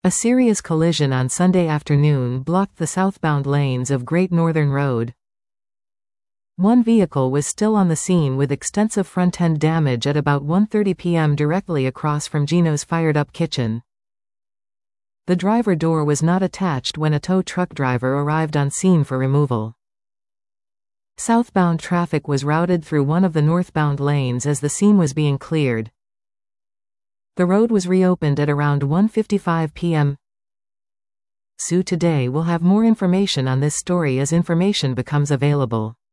A serious collision on Sunday afternoon blocked the southbound lanes of Great Northern Road. One vehicle was still on the scene with extensive front-end damage at about 1:30 p.m. directly across from Gino's fired-up kitchen. The driver door was not attached when a tow truck driver arrived on scene for removal. Southbound traffic was routed through one of the northbound lanes as the scene was being cleared. The road was reopened at around 1:55 p.m. So today we'll have more information on this story as information becomes available.